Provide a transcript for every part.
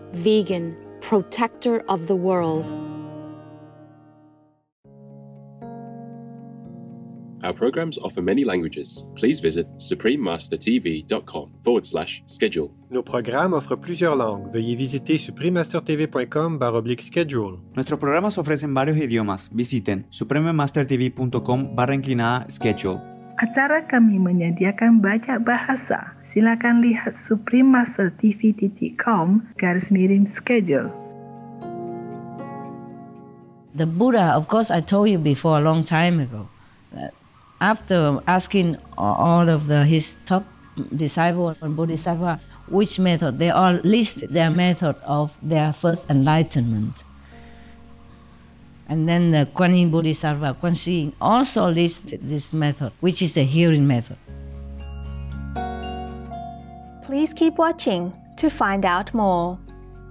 vegan, protector of the world. Our programs offer many languages. Please visit suprememastertv.com/schedule. Nos programas offrent plusieurs langues. Veuillez visiter suprememastertv.com/schedule. Nuestros programas ofrecen varios idiomas. Visiten suprememastertv.com/schedule. Acara kami menyediakan banyak bahasa. Silakan lihat suprememastertv.com/schedule. The Buddha, of course, I told you before a long time ago, that after asking all of his top disciples and bodhisattvas which method, they all list their method of their first enlightenment. And then the Kuan Yin Bodhisattva, Kuan Shi Yin, also lists this method, which is the hearing method. Please keep watching to find out more.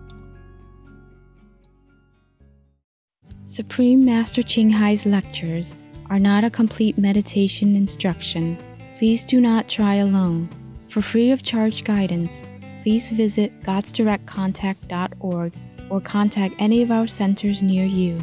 Supreme Master Ching Hai's lectures are not a complete meditation instruction. Please do not try alone. For free of charge guidance, please visit godsdirectcontact.org or contact any of our centers near you.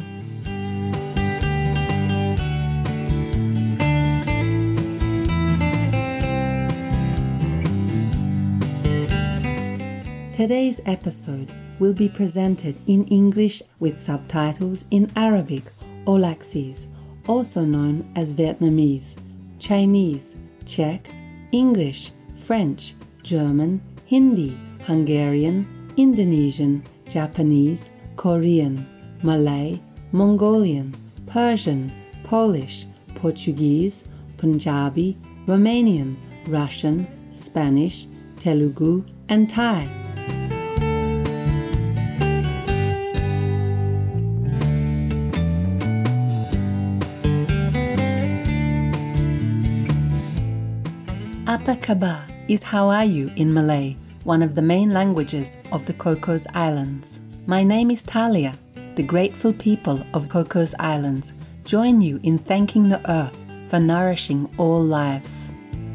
Today's episode will be presented in English with subtitles in Arabic or Laxese, also known as Vietnamese, Chinese, Czech, English, French, German, Hindi, Hungarian, Indonesian, Japanese, Korean, Malay, Mongolian, Persian, Polish, Portuguese, Punjabi, Romanian, Russian, Spanish, Telugu, and Thai. Apa khabar is how are you in Malay, one of the main languages of the Cocos Islands. My name is Talia. The grateful people of Cocos Islands join you in thanking the earth for nourishing all lives.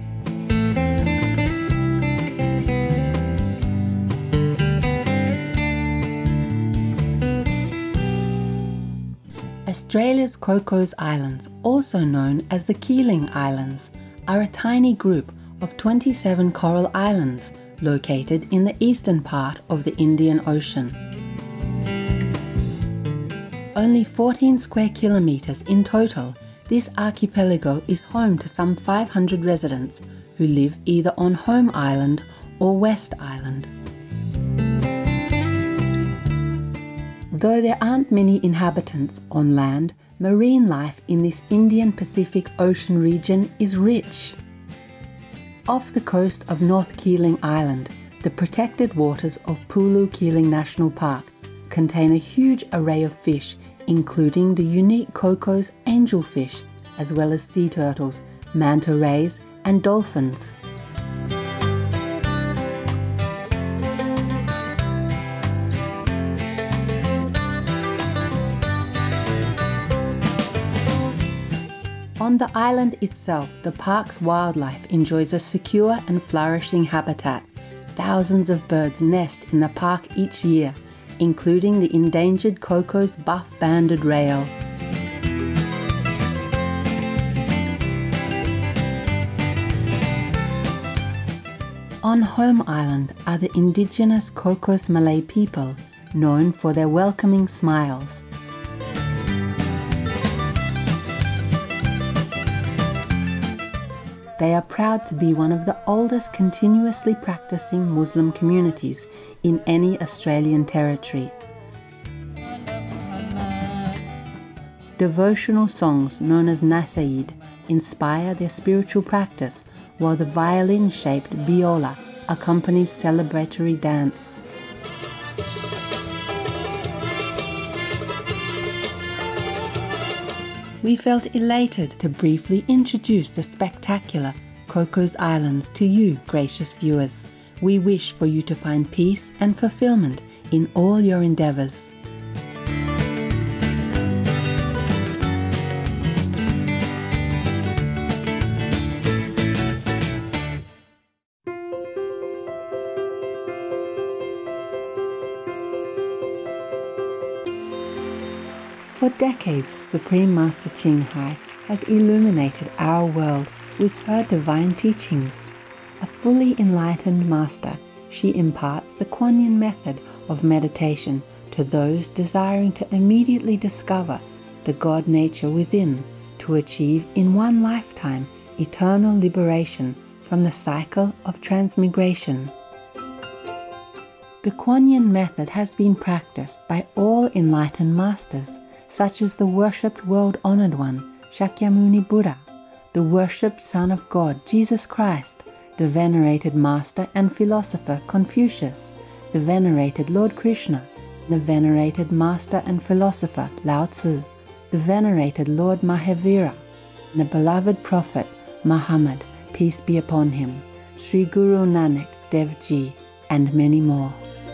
Australia's Cocos Islands, also known as the Keeling Islands, are a tiny group of 27 coral islands located in the eastern part of the Indian Ocean. Only 14 square kilometers in total, this archipelago is home to some 500 residents who live either on Home Island or West Island. Though there aren't many inhabitants on land, marine life in this Indian Pacific Ocean region is rich. Off the coast of North Keeling Island, the protected waters of Pulu Keeling National Park contain a huge array of fish, including the unique Cocos angelfish, as well as sea turtles, manta rays, and dolphins. On the island itself, the park's wildlife enjoys a secure and flourishing habitat. Thousands of birds nest in the park each year, including the endangered Cocos buff-banded rail. On Home Island are the indigenous Cocos Malay people, known for their welcoming smiles. They are proud to be one of the oldest continuously practicing Muslim communities in any Australian territory. Devotional songs known as Nasaid inspire their spiritual practice, while the violin-shaped biola accompanies celebratory dance. We felt elated to briefly introduce the spectacular Cocos Islands to you, gracious viewers. We wish for you to find peace and fulfillment in all your endeavors. For decades, Supreme Master Ching Hai has illuminated our world with her divine teachings. A fully enlightened master, she imparts the Kuan Yin method of meditation to those desiring to immediately discover the God nature within to achieve in one lifetime eternal liberation from the cycle of transmigration. The Kuan Yin method has been practiced by all enlightened masters, such as the worshipped world-honored one, Shakyamuni Buddha, the worshipped Son of God, Jesus Christ, the venerated master and philosopher Confucius, the venerated Lord Krishna, the venerated master and philosopher Lao Tzu, the venerated Lord Mahavira, the beloved prophet Muhammad, peace be upon him, Sri Guru Nanak Dev Ji, and many more.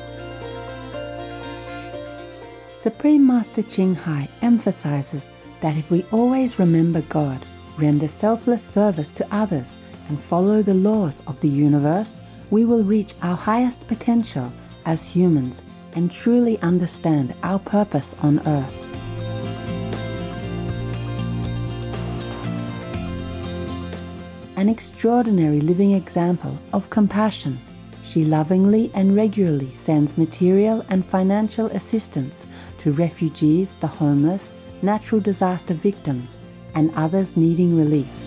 Supreme Master Ching Hai emphasizes that if we always remember God, render selfless service to others, and follow the laws of the universe, we will reach our highest potential as humans and truly understand our purpose on earth. An extraordinary living example of compassion, she lovingly and regularly sends material and financial assistance to refugees, the homeless, natural disaster victims, and others needing relief.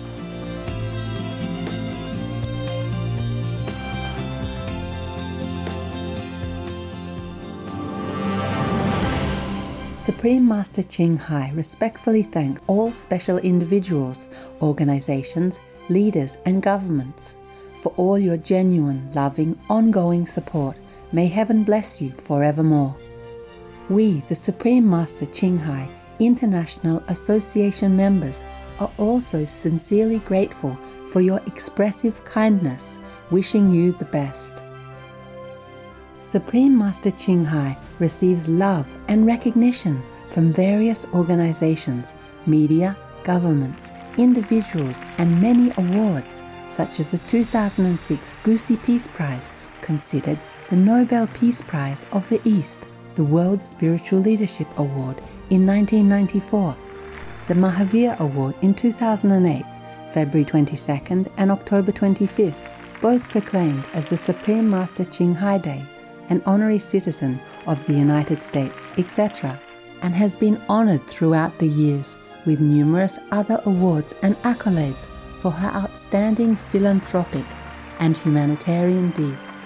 Supreme Master Ching Hai respectfully thanks all special individuals, organizations, leaders, and governments for all your genuine, loving, ongoing support. May heaven bless you forevermore. We, the Supreme Master Ching Hai International Association members, are also sincerely grateful for your expressive kindness, wishing you the best. Supreme Master Ching Hai receives love and recognition from various organizations, media, governments, individuals, and many awards, such as the 2006 Gusi Peace Prize, considered the Nobel Peace Prize of the East, the World Spiritual Leadership Award in 1994, the Mahavir Award in 2008, February 22nd and October 25th, both proclaimed as the Supreme Master Ching Hai Day, an honorary citizen of the United States, etc., and has been honored throughout the years with numerous other awards and accolades for her outstanding philanthropic and humanitarian deeds.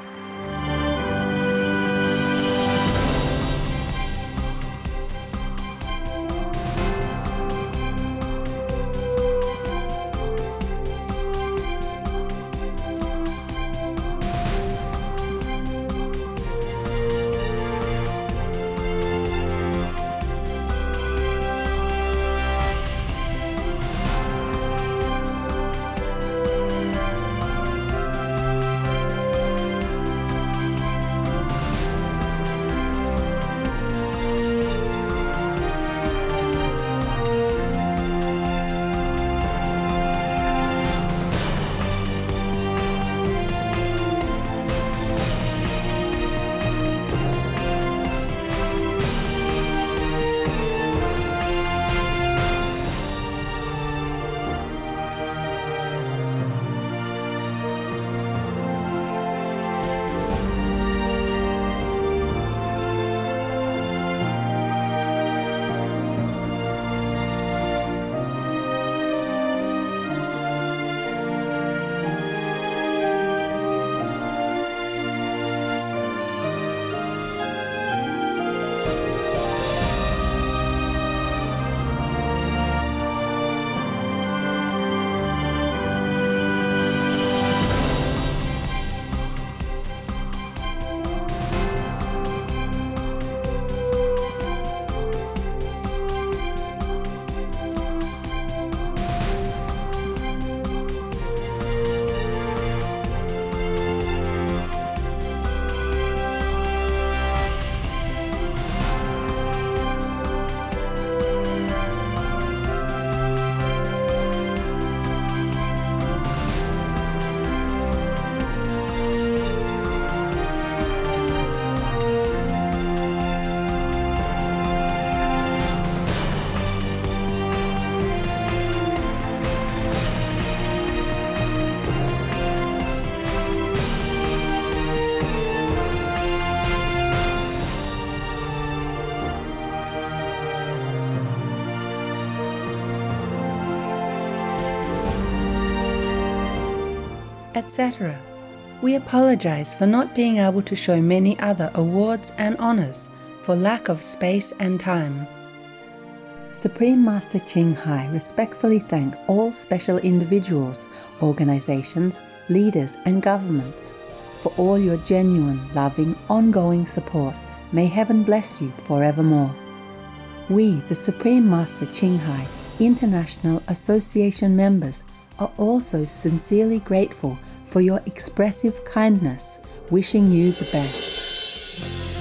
etc. We apologize for not being able to show many other awards and honors for lack of space and time. Supreme Master Ching Hai respectfully thanks all special individuals, organizations, leaders and governments for all your genuine, loving, ongoing support. May heaven bless you forevermore. We, the Supreme Master Ching Hai International Association members, are also sincerely grateful for your expressive kindness, wishing you the best.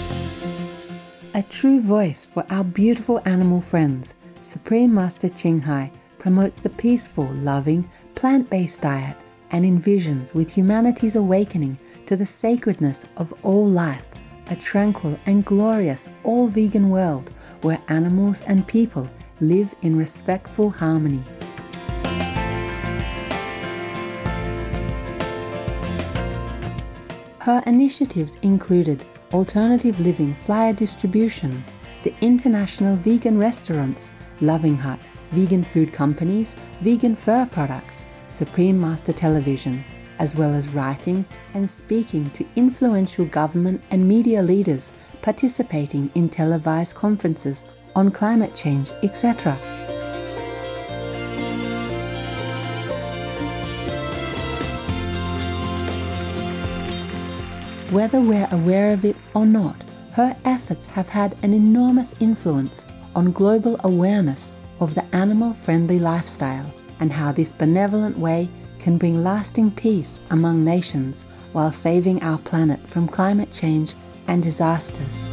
A true voice for our beautiful animal friends, Supreme Master Ching Hai promotes the peaceful, loving, plant-based diet and envisions with humanity's awakening to the sacredness of all life, a tranquil and glorious all-vegan world where animals and people live in respectful harmony. Her initiatives included alternative living flyer distribution, the international vegan restaurants, Loving Hut, vegan food companies, vegan fur products, Supreme Master Television, as well as writing and speaking to influential government and media leaders participating in televised conferences on climate change, etc. Whether we're aware of it or not, her efforts have had an enormous influence on global awareness of the animal-friendly lifestyle and how this benevolent way can bring lasting peace among nations while saving our planet from climate change and disasters.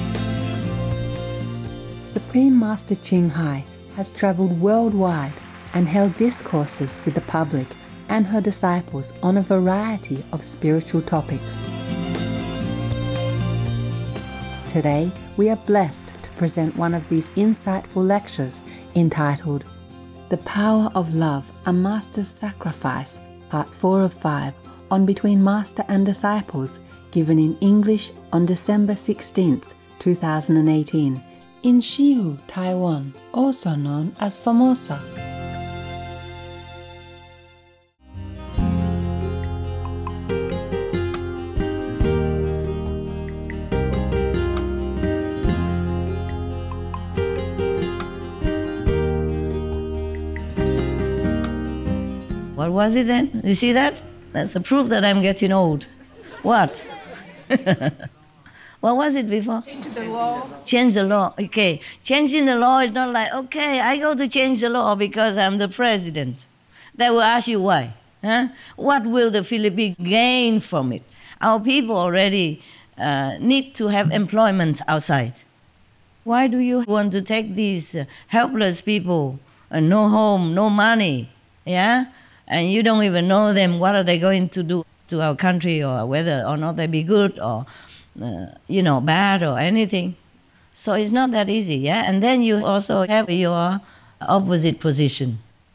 Supreme Master Ching Hai has traveled worldwide and held discourses with the public and her disciples on a variety of spiritual topics. Today, we are blessed to present one of these insightful lectures entitled The Power of Love, a Master's Sacrifice, Part 4 of 5, on Between Master and Disciples, given in English on December 16th, 2018, in Shihu, Taiwan, also known as Formosa. What was it then? You see that? That's a proof that I'm getting old. What? What was it before? Change the law. Change the law. Okay. Changing the law is not like, okay, I go to change the law because I'm the president. They will ask you why. Huh? What will the Philippines gain from it? Our people already need to have employment outside. Why do you want to take these helpless people, no home, no money, yeah? And you don't even know them, what are they going to do to our country, or whether or not they be good or, bad or anything. So it's not that easy, yeah? And then you also have your opposite position.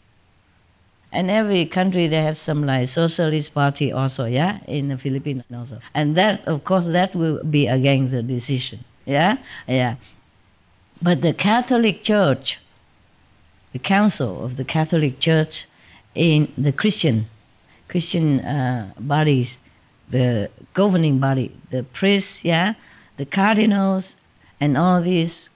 And every country, they have some like socialist party also, yeah? In the Philippines also. And that, of course, that will be against the decision, yeah? Yeah. But the Catholic Church, the Council of the Catholic Church, in the Christian bodies, the governing body, the priests, yeah, the cardinals, and all these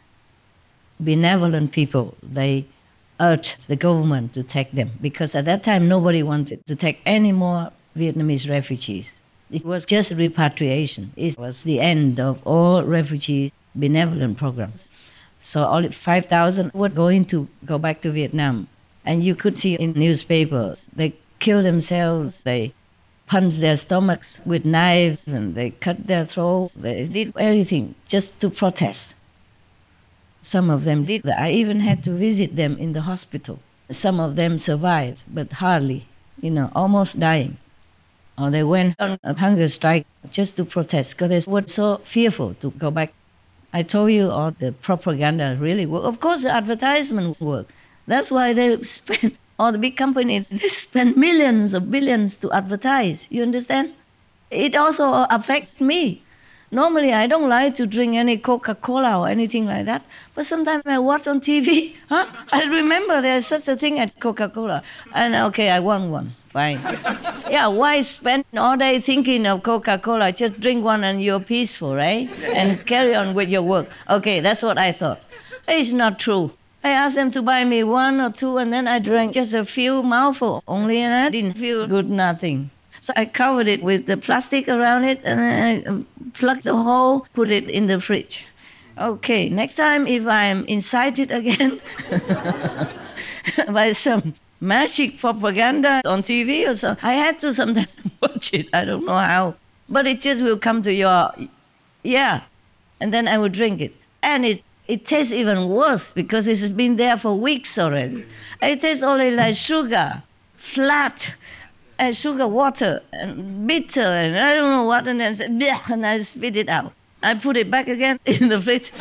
benevolent people, they urged the government to take them, because at that time nobody wanted to take any more Vietnamese refugees. It was just repatriation. It was the end of all refugee benevolent programs. So only 5,000 were going to go back to Vietnam. And you could see in newspapers, they kill themselves, they punch their stomachs with knives, and they cut their throats. They did everything just to protest. Some of them did. I even had to visit them in the hospital. Some of them survived, but hardly, almost dying. Or they went on a hunger strike just to protest because they were so fearful to go back. I told you all the propaganda really worked. Of course, the advertisements work. That's why they spend, all the big companies, they spend millions or billions to advertise. You understand? It also affects me. Normally, I don't like to drink any Coca-Cola or anything like that. But sometimes I watch on TV. I remember there's such a thing as Coca-Cola. And okay, I want one. fine. Yeah, why spend all day thinking of Coca-Cola? Just drink one and you're peaceful, right? And carry on with your work. Okay, that's what I thought. It's not true. I asked them to buy me one or two, and then I drank just a few mouthfuls only, and I didn't feel good, nothing. So I covered it with the plastic around it, and I plugged the hole, put it in the fridge. Okay, next time if I'm incited again by some magic propaganda on TV or so, I had to sometimes watch it. I don't know how. But it just will come to your, yeah. And then I would drink it. And it tastes even worse because it's been there for weeks already. It tastes only like sugar, flat, and sugar water, and bitter, and I don't know what, and then bleh, and I spit it out. I put it back again in the fridge.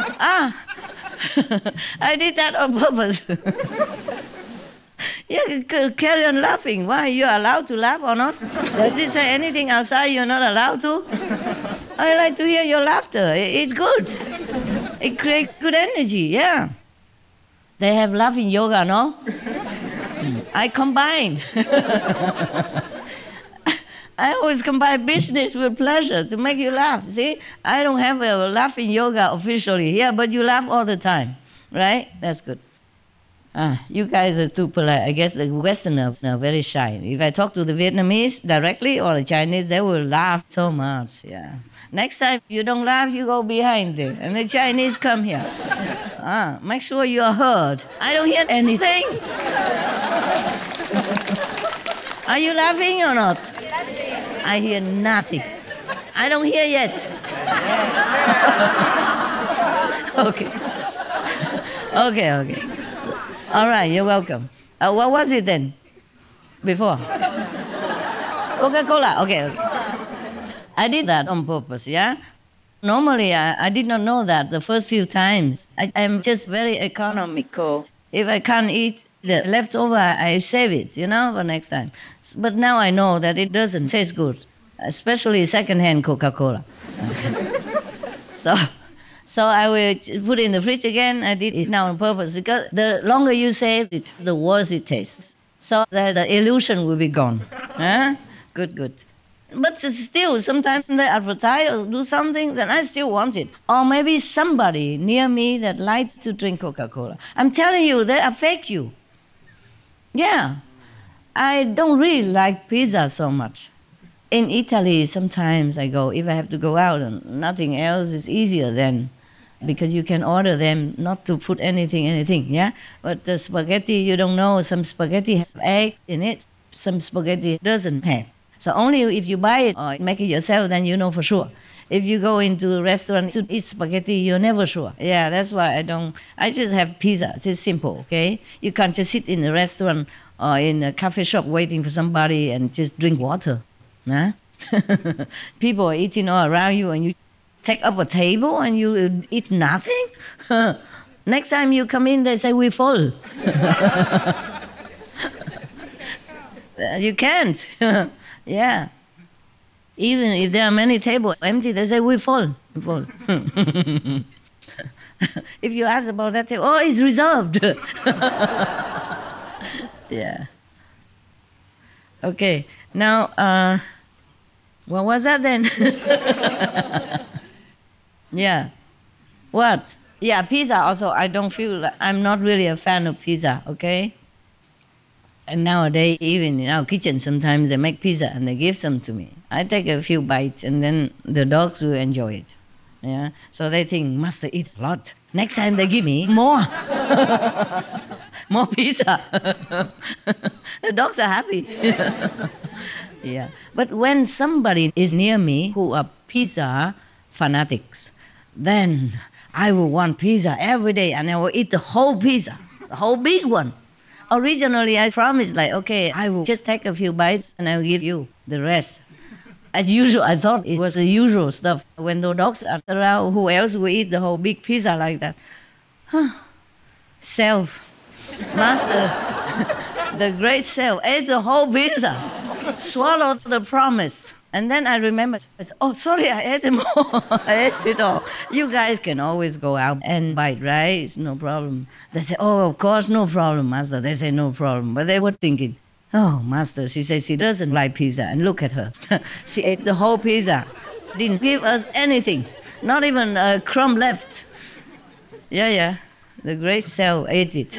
I did that on purpose. Yeah, carry on laughing. Why? You're allowed to laugh or not? Does it say anything outside you're not allowed to? I like to hear your laughter. It's good. It creates good energy, yeah. They have laughing yoga, no? I combine. I always combine business with pleasure to make you laugh. See, I don't have a laughing yoga officially here, but you laugh all the time, right? That's good. You guys are too polite. I guess the Westerners are very shy. If I talk to the Vietnamese directly or the Chinese, they will laugh so much, yeah. Next time you don't laugh, you go behind them, and the Chinese come here. Make sure you are heard. I don't hear anything. Are you laughing or not? I hear nothing. I don't hear yet. Okay. All right, you're welcome. What was it then? Before? Coca-Cola. Okay. I did that on purpose, yeah? Normally, I did not know that the first few times. I'm just very economical. If I can't eat the leftover, I save it, for next time. But now I know that it doesn't taste good, especially secondhand Coca-Cola. So I will put it in the fridge again. I did it now on purpose because the longer you save it, the worse it tastes. So the illusion will be gone. Huh? Good. But still, sometimes they advertise or do something, then I still want it. Or maybe somebody near me that likes to drink Coca-Cola. I'm telling you, they affect you. Yeah. I don't really like pizza so much. In Italy, sometimes I go, if I have to go out and nothing else is easier then, because you can order them not to put anything, yeah? But the spaghetti, you don't know, some spaghetti has eggs in it, some spaghetti doesn't have. So only if you buy it or make it yourself, then you know for sure. If you go into a restaurant to eat spaghetti, you're never sure. Yeah, that's why I just have pizza. It's simple, okay? You can't just sit in a restaurant or in a coffee shop waiting for somebody and just drink water. Huh? People are eating all around you and you take up a table and you eat nothing? Next time you come in, they say, we're full. You can't. Yeah. Even if there are many tables empty, they say, we're full. If you ask about that table, it's reserved. Yeah. Okay. Now, what was that then? Yeah. What? Yeah, pizza also, I don't feel, I'm not really a fan of pizza, okay? And nowadays, even in our kitchen, sometimes they make pizza and they give some to me. I take a few bites and then the dogs will enjoy it. Yeah. So they think, Master eats a lot. Next time they give me more. More pizza. The dogs are happy. Yeah. But when somebody is near me who are pizza fanatics, then I will want pizza every day and I will eat the whole pizza, the whole big one. Originally, I promised, okay, I will just take a few bites and I'll give you the rest. As usual, I thought it was the usual stuff. When the dogs are around, who else will eat the whole big pizza like that? Self. Master, the great self, ate the whole pizza, swallowed the promise. And then I remembered, I said, sorry, I ate it more. I ate it all. You guys can always go out and bite, right? It's no problem. They say, of course, no problem, Master. They say, no problem. But they were thinking, Oh, Master, she says she doesn't like pizza. And look at her. She ate the whole pizza. Didn't give us anything. Not even a crumb left. Yeah. The great self ate it.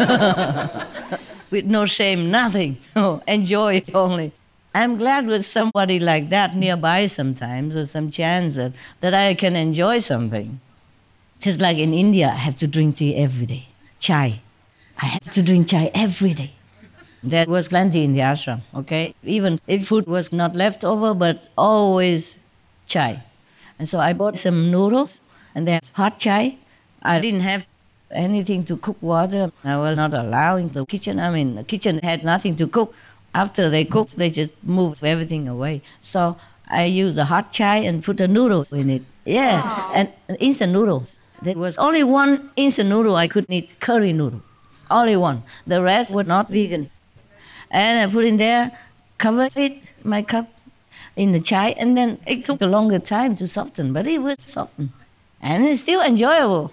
With no shame, nothing. Oh, enjoy it only. I'm glad with somebody like that nearby sometimes, or some chance that I can enjoy something. Just like in India, I have to drink tea every day. Chai. I have to drink chai every day. There was plenty in the ashram, okay? Even if food was not left over, but always chai. And so I bought some noodles, and then hot chai. I didn't have anything to cook water. I was not allowing the kitchen. I mean, the kitchen had nothing to cook. After they cooked, they just moved everything away. So I used a hot chai and put the noodles in it. Yeah, and instant noodles. There was only one instant noodle I could eat, curry noodle. Only one. The rest were not vegan. And I put in there, covered it, my cup, in the chai, and then it took a longer time to soften, but it was softened. And it's still enjoyable.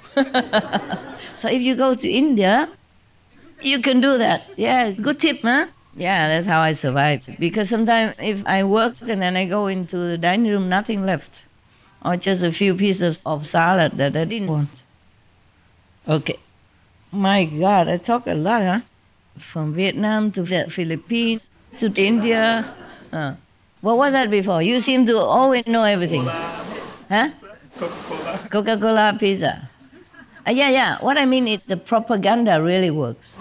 So if you go to India, you can do that. Yeah, good tip, huh? Yeah, that's how I survived. Because sometimes if I work and then I go into the dining room, nothing left. Or just a few pieces of salad that I didn't want. Okay. My God, I talk a lot, huh? From Vietnam to the Philippines to India. What was that before? You seem to always know everything. Huh? Coca-Cola pizza. Yeah. What I mean is the propaganda really works.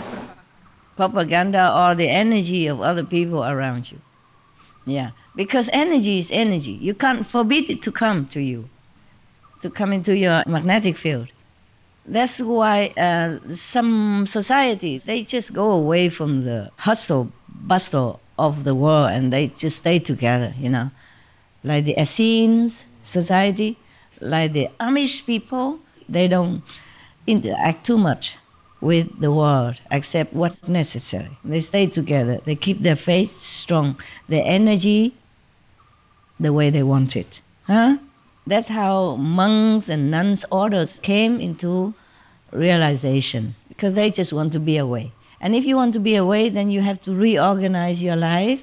Propaganda or the energy of other people around you. Yeah. Because energy is energy. You can't forbid it to come to you, to come into your magnetic field. That's why some societies, they just go away from the hustle, bustle of the world and they just stay together, Like the Essenes society, like the Amish people, they don't interact too much with the world except what's necessary. They stay together. They keep their faith strong, their energy the way they want it. That's how monks and nuns orders came into realization, because they just want to be away. And if you want to be away, then you have to reorganize your life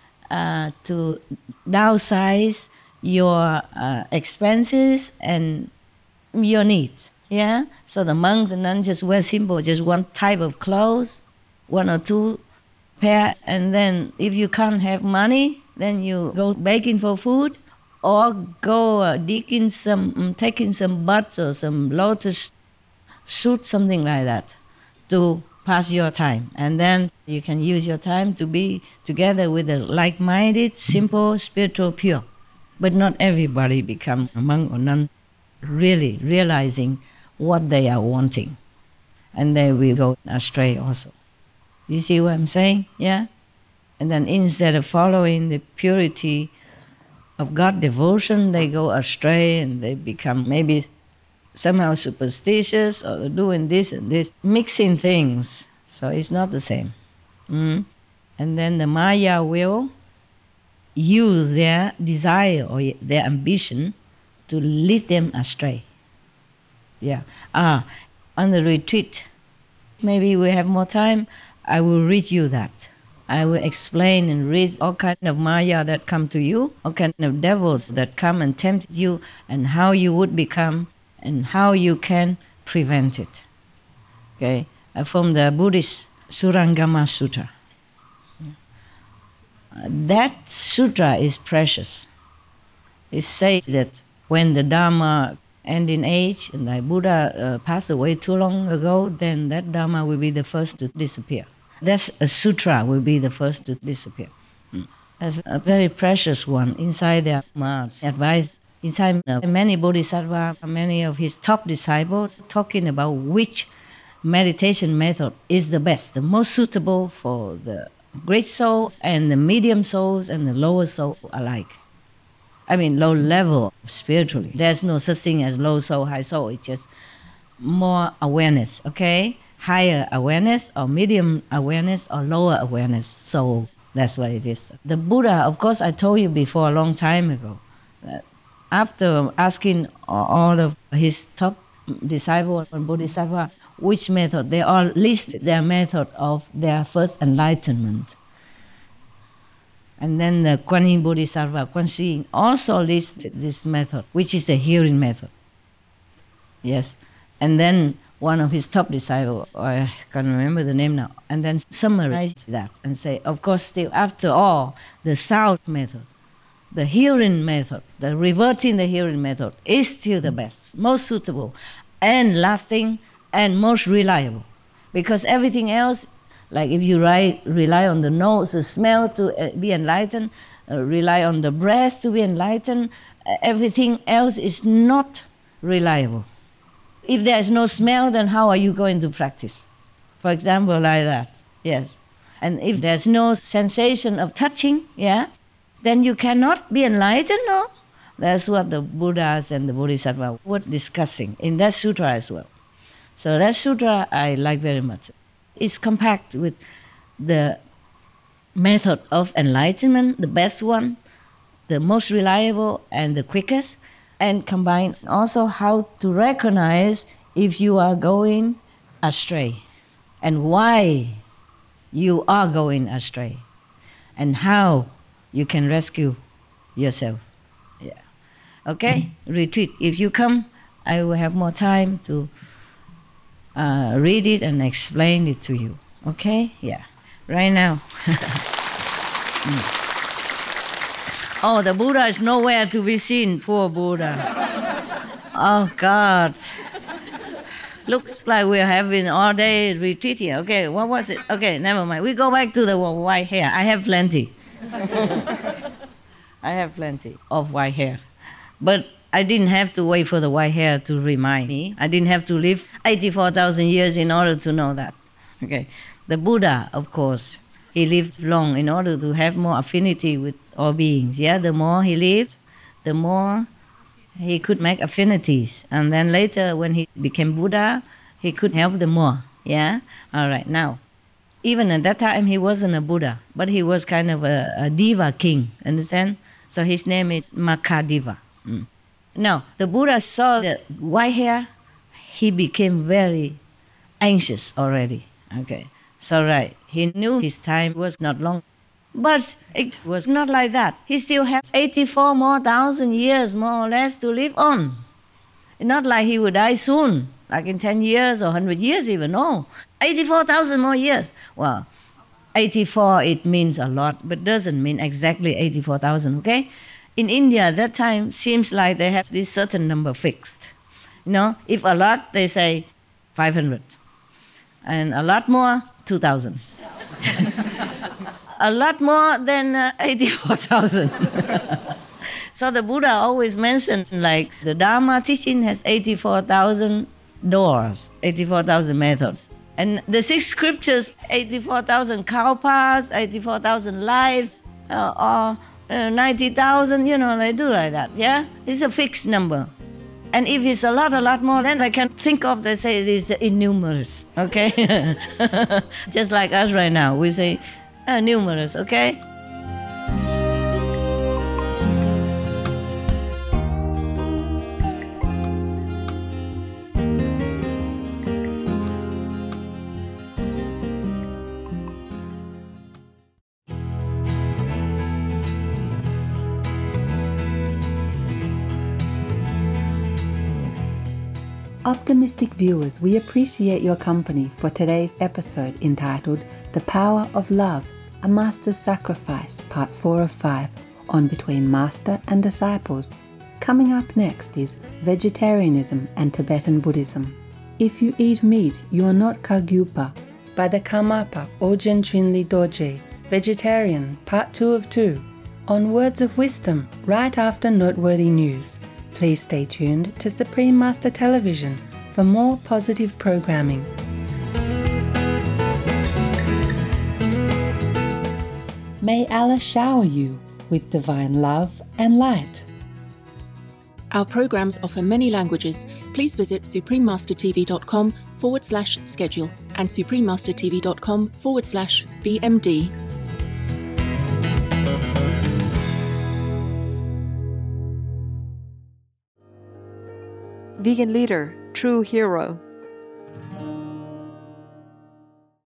to downsize your expenses and your needs. Yeah? So the monks and nuns just wear simple, just one type of clothes, one or two pairs, and then if you can't have money, then you go begging for food or go taking some buds or some lotus shoot, something like that, to pass your time. And then you can use your time to be together with a like-minded, simple, spiritual, pure. But not everybody becomes a monk or nun really realizing what they are wanting. And they will go astray also. You see what I'm saying? Yeah? And then instead of following the purity of God devotion, they go astray and they become maybe somehow superstitious or doing this and this, mixing things. So it's not the same. And then the Maya will use their desire or their ambition to lead them astray. Yeah. On the retreat, maybe we have more time, I will read you that. I will explain and read all kinds of Maya that come to you, all kinds of devils that come and tempt you, and how you would become and how you can prevent it. Okay? From the Buddhist Surangama Sutra. That sutra is precious. It says that when the Dharma ends in age, and like Buddha passed away too long ago, then that Dharma will be the first to disappear. That's a sutra will be the first to disappear. That's a very precious one inside their smarts. Advice inside many bodhisattvas, many of his top disciples, talking about which meditation method is the best, the most suitable for the great souls and the medium souls and the lower souls alike. I mean, low level spiritually. There's no such thing as low soul, high soul. It's just more awareness, okay? Higher awareness or medium awareness or lower awareness souls. That's what it is. The Buddha, of course, I told you before a long time ago, that after asking all of his top disciples and bodhisattvas which method, they all list their method of their first enlightenment. And then the Kuan Yin Bodhisattva, Kuan Shi, also listed this method, which is the hearing method. Yes. And then one of his top disciples, I can't remember the name now, and then summarized that and say, of course, still, after all, the sound method, the hearing method, the reverting the hearing method is still the best, most suitable, and lasting, and most reliable. Because everything else, like if you rely on the nose, the smell to be enlightened, rely on the breath to be enlightened, everything else is not reliable. If there is no smell, then how are you going to practice? For example, like that, yes. And if there's no sensation of touching, yeah, then you cannot be enlightened, no? That's what the Buddhas and the Bodhisattvas were discussing in that sutra as well. So that sutra I like very much. It's compact with the method of enlightenment, the best one, the most reliable and the quickest, and combines also how to recognize if you are going astray and why you are going astray and how you can rescue yourself. Yeah. Okay? Retreat. If you come, I will have more time to read it and explain it to you. Okay? Yeah. Right now. Oh, the Buddha is nowhere to be seen, poor Buddha. Oh, God. Looks like we're having all-day retreat here. Okay, what was it? Okay, never mind. We go back to the white hair. I have plenty. I have plenty of white hair. But I didn't have to wait for the white hair to remind me. I didn't have to live 84,000 years in order to know that. Okay. The Buddha, of course, he lived long in order to have more affinity with all beings. Yeah, the more he lived, the more he could make affinities. And then later, when he became Buddha, he could help them more. Yeah? All right, now, even at that time, he wasn't a Buddha, but he was kind of a Deva king, understand? So his name is Makkhadeva. Now, the Buddha saw the white hair, he became very anxious already. Okay, so right, he knew his time was not long. But it was not like that. He still had 84 more thousand years, more or less, to live on. Not like he would die soon, like in 10 years or 100 years even. No, 84,000 more years. Well, 84, it means a lot, but doesn't mean exactly 84,000, okay? In India, at that time, seems like they have this certain number fixed. You know, if a lot, they say 500. And a lot more, 2,000. A lot more than 84,000. So the Buddha always mentions, like, the Dharma teaching has 84,000 doors, 84,000 methods. And the 6 scriptures, 84,000 kalpas, 84,000 lives, or 90,000, you know, they do like that, yeah? It's a fixed number. And if it's a lot more, then I can think of, they say it is innumerous, okay? Just like us right now, we say numerous, okay? Optimistic viewers, we appreciate your company for today's episode entitled The Power of Love, A Master's Sacrifice, Part 4 of 5, on Between Master and Disciples. Coming up next is Vegetarianism and Tibetan Buddhism. If you eat meat, you are not Kagyupa, by the Karmapa Ojen Trinli Dorje, Vegetarian, Part 2 of 2, on Words of Wisdom, right after Noteworthy News. Please stay tuned to Supreme Master Television for more positive programming. May Allah shower you with divine love and light. Our programs offer many languages. Please visit suprememastertv.com/schedule and suprememastertv.com/BMD. Vegan leader, true hero.